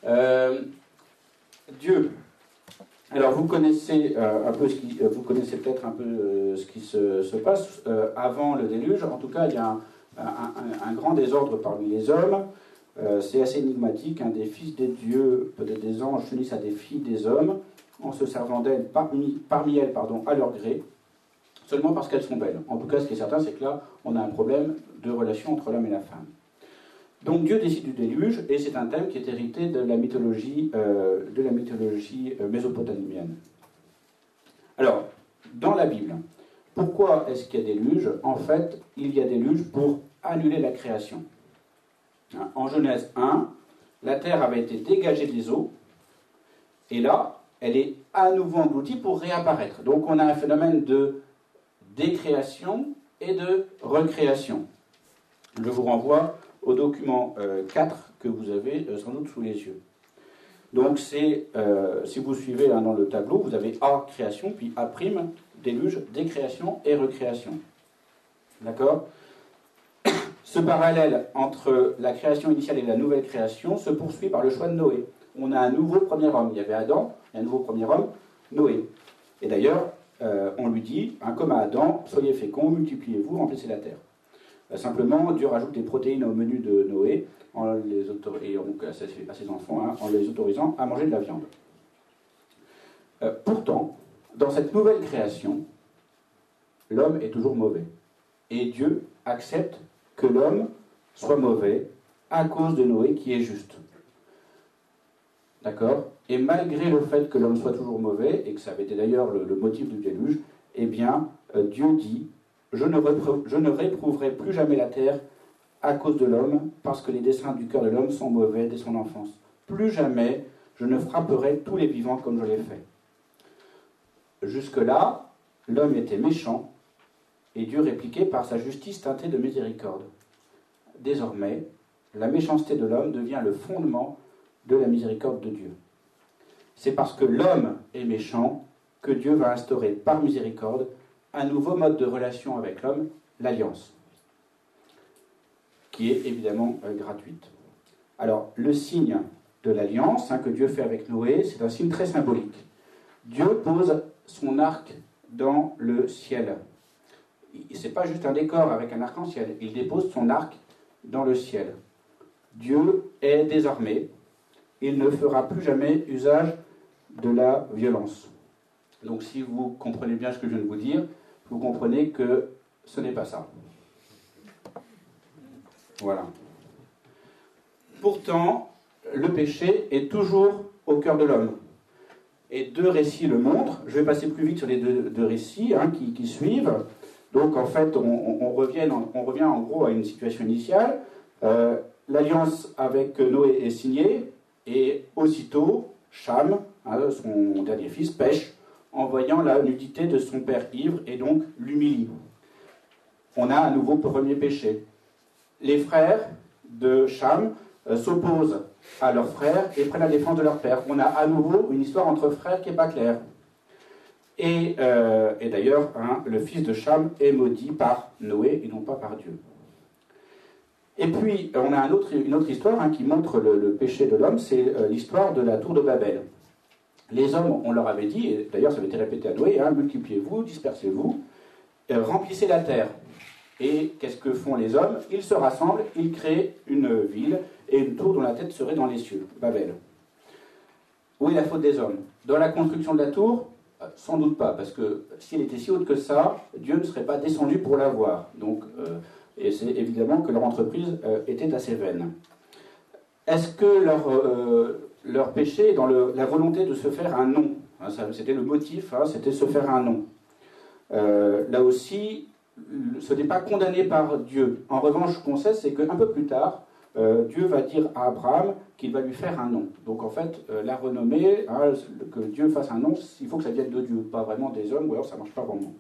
Dieu. Alors vous connaissez vous connaissez peut-être un peu ce qui se passe avant le déluge. En tout cas, il y a un grand désordre parmi les hommes. C'est assez énigmatique. Hein, des fils des dieux, peut-être des anges, s'unissent à des filles des hommes en se servant d'elles parmi elles, à leur gré, seulement parce qu'elles sont belles. En tout cas, ce qui est certain, c'est que là, on a un problème de relation entre l'homme et la femme. Donc Dieu décide du déluge, et c'est un thème qui est hérité de la mythologie mésopotamienne. Alors, dans la Bible, pourquoi est-ce qu'il y a déluge? En fait, il y a déluge pour annuler la création. En Genèse 1, la terre avait été dégagée des eaux, et là, elle est à nouveau engloutie pour réapparaître. Donc on a un phénomène de décréation et de recréation. Je vous renvoie au document 4 que vous avez sans doute sous les yeux. Donc si vous suivez là, dans le tableau, vous avez A, création, puis A', déluge, décréation et recréation. D'accord? Ce parallèle entre la création initiale et la nouvelle création se poursuit par le choix de Noé. On a un nouveau premier homme. Il y avait Adam, et un nouveau premier homme, Noé. Et d'ailleurs, on lui dit, hein, comme à Adam, soyez féconds, multipliez-vous, remplissez la terre. Simplement, Dieu rajoute des protéines au menu de Noé et donc à ses enfants, hein, en les autorisant à manger de la viande. Pourtant, dans cette nouvelle création, l'homme est toujours mauvais. Et Dieu accepte que l'homme soit mauvais à cause de Noé qui est juste. D'accord ? Et malgré le fait que l'homme soit toujours mauvais, et que ça avait été d'ailleurs le motif du déluge, eh bien, Dieu dit « Je ne réprouverai plus jamais la terre à cause de l'homme, parce que les desseins du cœur de l'homme sont mauvais dès son enfance. Plus jamais je ne frapperai tous les vivants comme je l'ai fait. » Jusque-là, l'homme était méchant, et Dieu répliquait par sa justice teintée de miséricorde. Désormais, la méchanceté de l'homme devient le fondement de la miséricorde de Dieu. C'est parce que l'homme est méchant que Dieu va instaurer par miséricorde un nouveau mode de relation avec l'homme, l'alliance, qui est évidemment gratuite. Alors, le signe de l'alliance que Dieu fait avec Noé, c'est un signe très symbolique. Dieu pose son arc dans le ciel. Ce n'est pas juste un décor avec un arc-en-ciel, il dépose son arc dans le ciel. Dieu est désarmé, il ne fera plus jamais usage de la violence. Donc si vous comprenez bien ce que je viens de vous dire, vous comprenez que ce n'est pas ça. Voilà. Pourtant, le péché est toujours au cœur de l'homme. Et deux récits le montrent. Je vais passer plus vite sur les deux récits qui suivent. Donc en fait, on revient en gros à une situation initiale. L'alliance avec Noé est signée, et aussitôt, Cham, son dernier fils, pêche en voyant la nudité de son père ivre et donc l'humilie. On a un nouveau premier péché. Les frères de Cham s'opposent à leurs frères et prennent la défense de leur père. On a à nouveau une histoire entre frères qui n'est pas claire. Et d'ailleurs, le fils de Cham est maudit par Noé et non pas par Dieu. Et puis, on a une autre histoire qui montre le péché de l'homme, c'est l'histoire de la tour de Babel. Les hommes, on leur avait dit, et d'ailleurs ça avait été répété à Noé, multipliez-vous, dispersez-vous, remplissez la terre. Et qu'est-ce que font les hommes ? Ils se rassemblent, ils créent une ville et une tour dont la tête serait dans les cieux, Babel. Où est la faute des hommes ? Dans la construction de la tour ? Sans doute pas, parce que s'il était si haute que ça, Dieu ne serait pas descendu pour la voir. Donc, et c'est évidemment que leur entreprise était assez vaine. Est-ce que leur péché est dans la volonté de se faire un nom ? C'était le motif, c'était se faire un nom. Là aussi, ce n'est pas condamné par Dieu. En revanche, ce qu'on sait, c'est qu'un peu plus tard, Dieu va dire à Abraham qu'il va lui faire un nom. Donc en fait, la renommée, que Dieu fasse un nom, il faut que ça vienne de Dieu, pas vraiment des hommes, ou alors ça ne marche pas vraiment.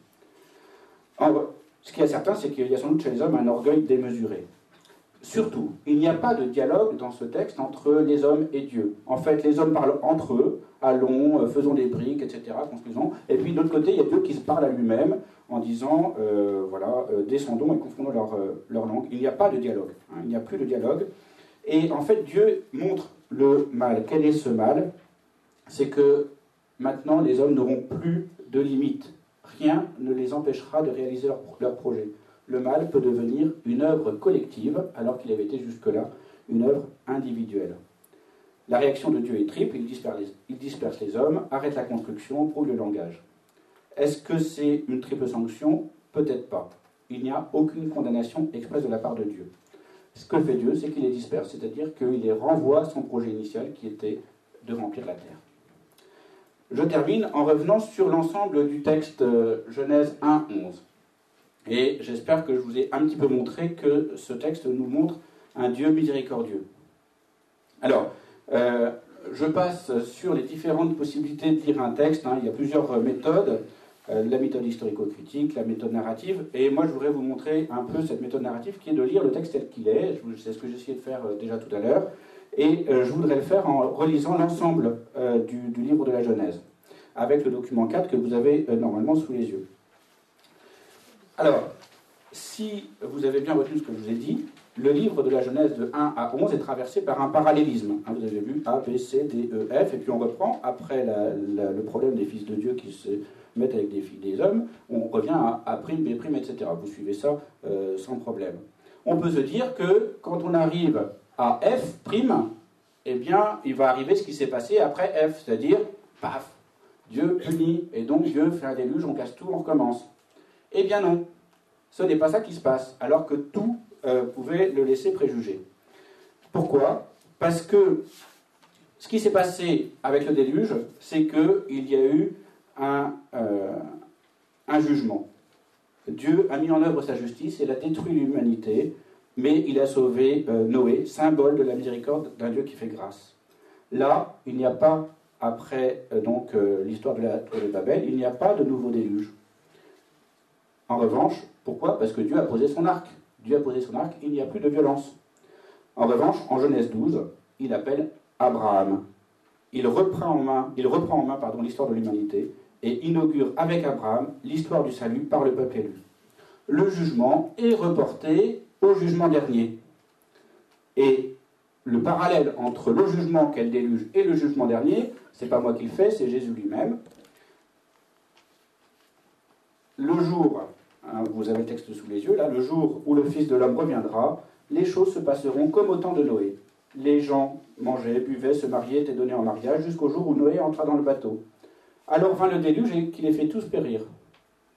Ce qui est certain, c'est qu'il y a sans doute chez les hommes un orgueil démesuré. Surtout, il n'y a pas de dialogue dans ce texte entre les hommes et Dieu. En fait, les hommes parlent entre eux, allons, faisons des briques, etc., construisons. Et puis, de l'autre côté, il y a Dieu qui se parle à lui-même en disant, descendons et confondons leur langue. Il n'y a pas de dialogue. Il n'y a plus de dialogue. Et en fait, Dieu montre le mal. Quel est ce mal ? C'est que maintenant, les hommes n'auront plus de limites. Rien ne les empêchera de réaliser leur projet. Le mal peut devenir une œuvre collective, alors qu'il avait été jusque-là une œuvre individuelle. La réaction de Dieu est triple, il disperse les hommes, arrête la construction, brouille le langage. Est-ce que c'est une triple sanction ? Peut-être pas. Il n'y a aucune condamnation expresse de la part de Dieu. Ce que fait Dieu, c'est qu'il les disperse, c'est-à-dire qu'il les renvoie à son projet initial qui était de remplir la terre. Je termine en revenant sur l'ensemble du texte Genèse 1:11. Et j'espère que je vous ai un petit peu montré que ce texte nous montre un Dieu miséricordieux. Alors, je passe sur les différentes possibilités de lire un texte. Il y a plusieurs méthodes. La méthode historico-critique, la méthode narrative. Et moi, je voudrais vous montrer un peu cette méthode narrative qui est de lire le texte tel qu'il est. C'est ce que j'ai essayé de faire déjà tout à l'heure. Et je voudrais le faire en relisant l'ensemble du livre de la Genèse, avec le document 4 que vous avez normalement sous les yeux. Alors, si vous avez bien retenu ce que je vous ai dit, le livre de la Genèse de 1 à 11 est traversé par un parallélisme. Vous avez vu A, B, C, D, E, F, et puis on reprend, après le problème des fils de Dieu qui se mettent avec des filles des hommes, on revient à prime, B', etc. Vous suivez ça sans problème. on peut se dire que quand on arrive à F', eh bien, il va arriver ce qui s'est passé après F, c'est-à-dire, paf, Dieu punit, et donc Dieu fait un déluge, on casse tout, on recommence. Eh bien non, ce n'est pas ça qui se passe, alors que tout pouvait le laisser préjuger. Pourquoi ? Parce que ce qui s'est passé avec le déluge, c'est qu'il y a eu un jugement. Dieu a mis en œuvre sa justice, il a détruit l'humanité, mais il a sauvé Noé, symbole de la miséricorde d'un Dieu qui fait grâce. Là, il n'y a pas, après l'histoire de la tour de Babel, il n'y a pas de nouveau déluge. En revanche, pourquoi ? Parce que Dieu a posé son arc. Dieu a posé son arc, il n'y a plus de violence. En revanche, en Genèse 12, il appelle Abraham. Il reprend en main l'histoire de l'humanité et inaugure avec Abraham l'histoire du salut par le peuple élu. Le jugement est reporté au jugement dernier. Et le parallèle entre le jugement qu'est le déluge et le jugement dernier, c'est pas moi qui le fais, c'est Jésus lui-même. Le jour, vous avez le texte sous les yeux là, le jour où le Fils de l'homme reviendra, les choses se passeront comme au temps de Noé. Les gens mangeaient, buvaient, se mariaient, étaient donnés en mariage, jusqu'au jour où Noé entra dans le bateau. Alors vint le déluge et qui les fait tous périr. D'accord ?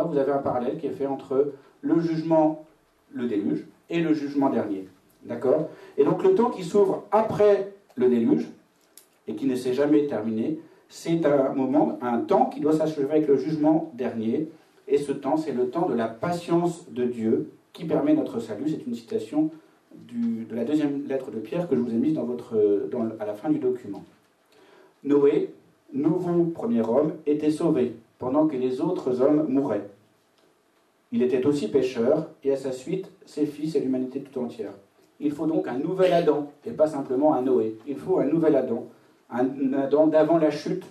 Vous avez un parallèle qui est fait entre le jugement, le déluge, et le jugement dernier. D'accord ? Et donc le temps qui s'ouvre après le déluge, et qui ne s'est jamais terminé, c'est un temps qui doit s'achever avec le jugement dernier. Et ce temps, c'est le temps de la patience de Dieu qui permet notre salut. C'est une citation de la deuxième lettre de Pierre que je vous ai mise à la fin du document. Noé, nouveau premier homme, était sauvé pendant que les autres hommes mouraient. Il était aussi pécheur, et à sa suite, ses fils et l'humanité tout entière. Il faut donc un nouvel Adam, et pas simplement un Noé. Il faut un nouvel Adam, un Adam d'avant la chute,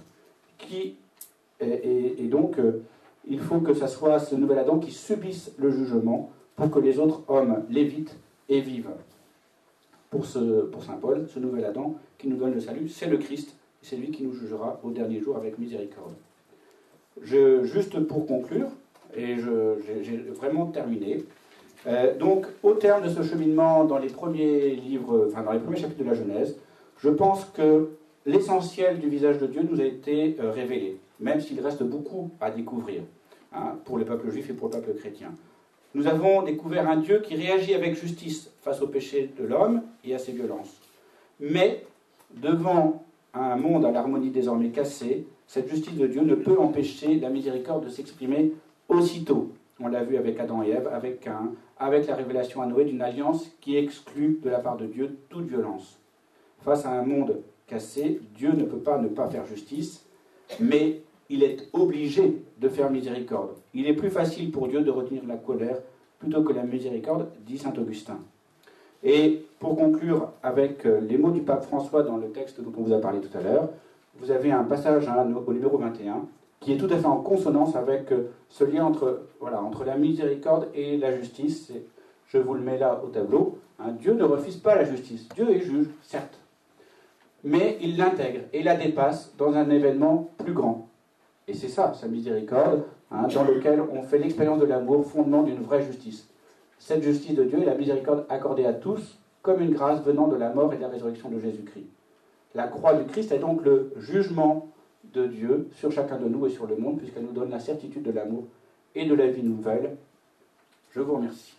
et donc il faut que ce soit ce nouvel Adam qui subisse le jugement pour que les autres hommes l'évitent et vivent. Pour saint Paul, ce nouvel Adam qui nous donne le salut, c'est le Christ, et c'est lui qui nous jugera au dernier jour avec miséricorde. Juste pour conclure, et j'ai vraiment terminé, donc au terme de ce cheminement dans les premiers chapitres de la Genèse, je pense que l'essentiel du visage de Dieu nous a été révélé, même s'il reste beaucoup à découvrir, pour le peuple juif et pour le peuple chrétien. Nous avons découvert un Dieu qui réagit avec justice face au péché de l'homme et à ses violences. Mais, devant un monde à l'harmonie désormais cassée, cette justice de Dieu ne peut empêcher la miséricorde de s'exprimer aussitôt. On l'a vu avec Adam et Ève, avec Caïn, avec la révélation à Noé d'une alliance qui exclut de la part de Dieu toute violence. Face à un monde cassé, Dieu ne peut pas ne pas faire justice, mais il est obligé de faire miséricorde. Il est plus facile pour Dieu de retenir la colère plutôt que la miséricorde, dit saint Augustin. Et pour conclure avec les mots du pape François dans le texte dont on vous a parlé tout à l'heure, vous avez un passage au numéro 21 qui est tout à fait en consonance avec ce lien entre la miséricorde et la justice. Je vous le mets là au tableau. Dieu ne refuse pas la justice. Dieu est juge, certes. Mais il l'intègre et la dépasse dans un événement plus grand. Et c'est ça, sa miséricorde, dans lequel on fait l'expérience de l'amour, fondement d'une vraie justice. Cette justice de Dieu est la miséricorde accordée à tous, comme une grâce venant de la mort et de la résurrection de Jésus-Christ. La croix du Christ est donc le jugement de Dieu sur chacun de nous et sur le monde, puisqu'elle nous donne la certitude de l'amour et de la vie nouvelle. Je vous remercie.